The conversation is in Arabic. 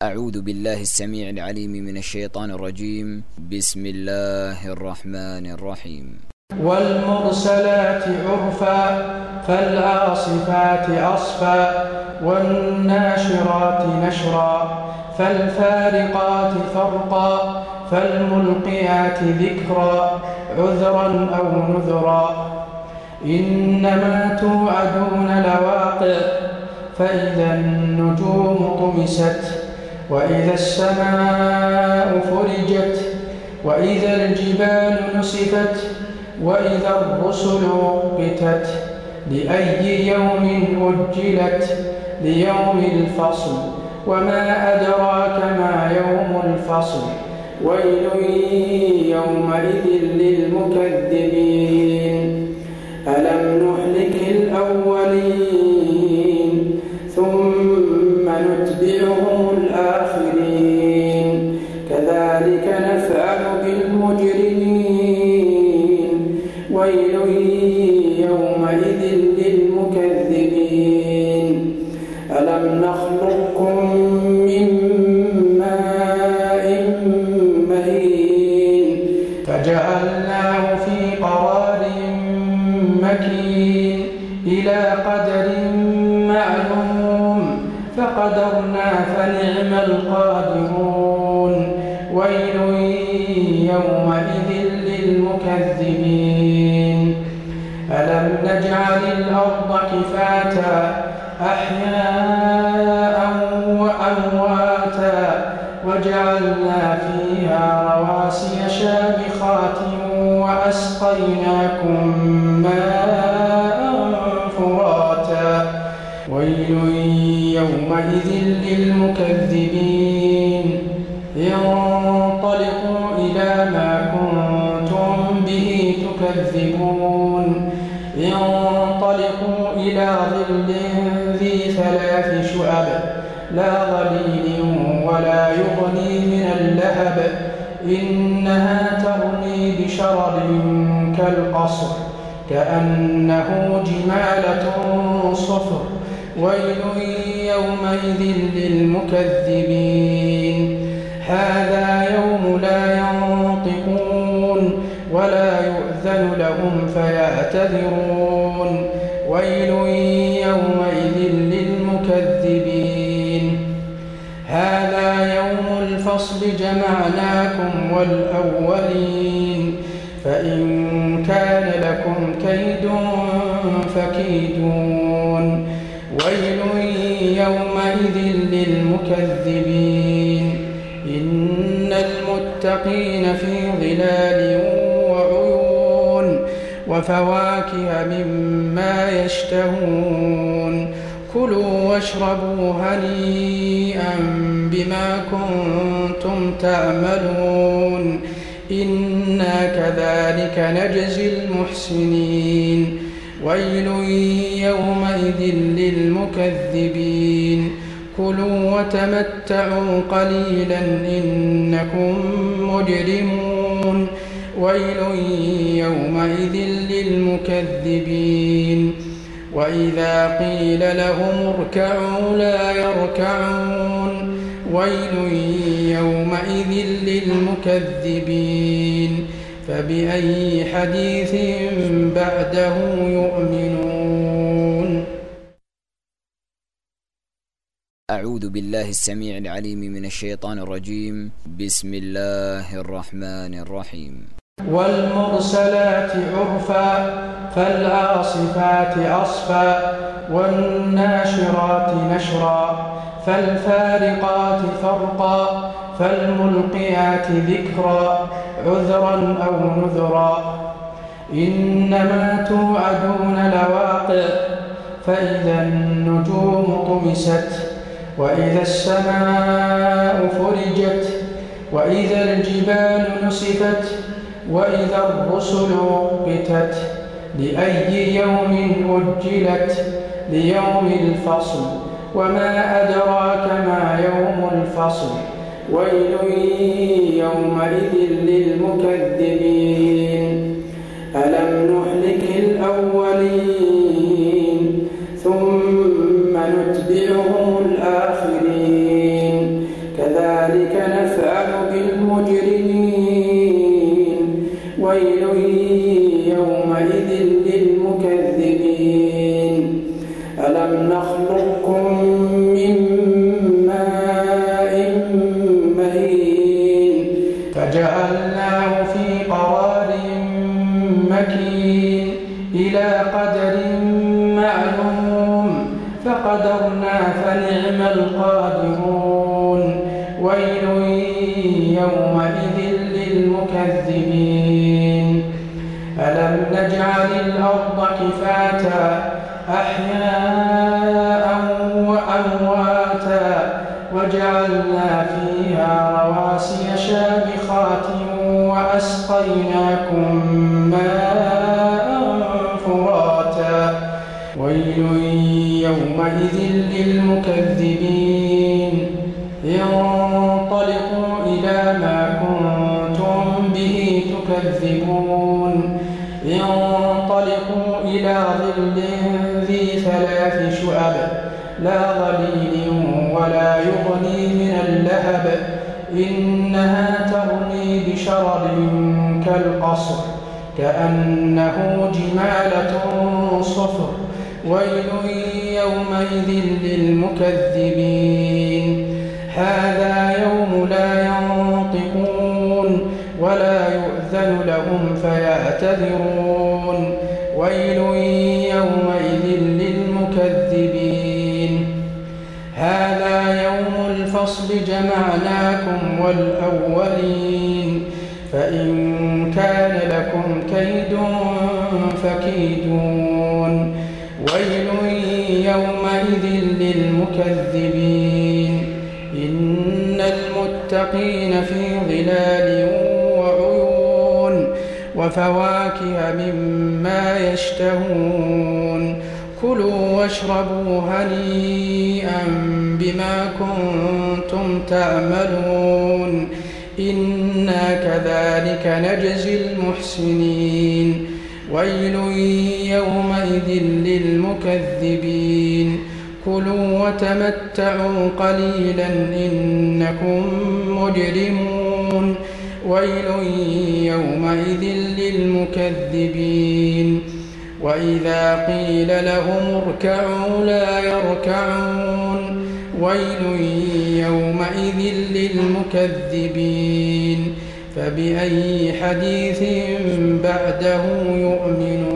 أعوذ بالله السميع العليم من الشيطان الرجيم. بسم الله الرحمن الرحيم. والمرسلات عرفا فالعاصفات عصفا والناشرات نشرا فالفارقات فرقا فالملقيات ذكرا عذرا أو نذرا إنما توعدون لواقع فإذا النجوم طمست وإذا السماء فرجت وإذا الجبال نسفت وإذا الرسل أقتت لأي يوم أجلت ليوم الفصل وما أدراك ما يوم الفصل ويل يومئذ للمكذبين ألم نهلك الأولين ثم نتبعهم الآخرين كذلك نفعل بالمجرمين ويل يومئذ للمكذبين ألم نخلقكم من ماء مهين فجعلناه في قرار مكين إلى قدر معلوم فقدرنا فنعم القادرون ويل يومئذ للمكذبين ألم نجعل الأرض كفاتا أحياء وأمواتا وجعلنا فيها رواسي شامخات وأسقيناكم ماء فراتا ويل يومئذ للمكذبين انطلقوا إلى ما كنتم به تكذبون انطلقوا إلى ظل ذي 3 شعب لا ظليل ولا يغني من اللهب إنها ترمي بشرر كالقصر كأنه جمالة صفر ويل يومئذ للمكذبين هذا يوم لا ينطقون ولا يؤذن لهم فيعتذرون ويل يومئذ للمكذبين هذا يوم الفصل جمعناكم والأولين فإن كان لكم كيد فكيدون ويل يومئذ للمكذبين إن المتقين في ظلال وعيون وفواكه مما يشتهون كلوا واشربوا هنيئا بما كنتم تعملون إنا كذلك نجزي المحسنين ويل يومئذ للمكذبين كلوا وتمتعوا قليلا إنكم مجرمون ويل يومئذ للمكذبين وإذا قيل لهم اركعوا لا يركعون ويل يومئذ للمكذبين فبأي حديث بعده يؤمنون. أعوذ بالله السميع العليم من الشيطان الرجيم. بسم الله الرحمن الرحيم. والمرسلات عرفا فالعاصفات عصفا والناشرات نشرا فالفارقات فرقا فالملقيات ذكرا عذرا أو نذرا إنما توعدون لواقع فإذا النجوم طمست وإذا السماء فرجت وإذا الجبال نسفت وإذا الرسل أقتت لأي يوم أجلت ليوم الفصل وما أدراك ما يوم الفصل ويل يومئذ للمكذبين ألم نهلك الأولين ثم نتبعهم الآخرين كذلك نفعل بالمجرمين ويل يومئذ للمكذبين ألم نخلقكم من ماء مهين فجعلناه في قرار مكين إلى قدر معلوم فقدرنا فنعم القادرون ويل يومئذ للمكذبين ألم نجعل الأرض كفاتا أحياء وأمواتا وجعلنا فيها رواسي شامخات وأسقيناكم ماء فراتا ويل يومئذ للمكذبين انطلقوا إلى ما كنتم به تكذبون انطلقوا إلى ظل ذي 3 شعب لا ظليل ولا يغني من اللهب إنها ترمي بشرر كالقصر كأنه جمالة صفر ويل يومئذ للمكذبين هذا يوم لا ينطقون ولا يؤذن لهم فيعتذرون ويل يومئذ للمكذبين هذا يوم الفصل جمعناكم والأولين فإن كان لكم كيد فكيدون ويل يومئذ للمكذبين إن المتقين في ظلال وعيون وفواكه مما يشتهون كلوا واشربوا هنيئا بما كنتم تعملون إنا كذلك نجزي المحسنين ويل يومئذ للمكذبين كلوا وتمتعوا قليلا إنكم مجرمون ويل يومئذ للمكذبين وإذا قيل لهم اركعوا لا يركعون ويل يومئذ للمكذبين فبأي حديث بعده يؤمنون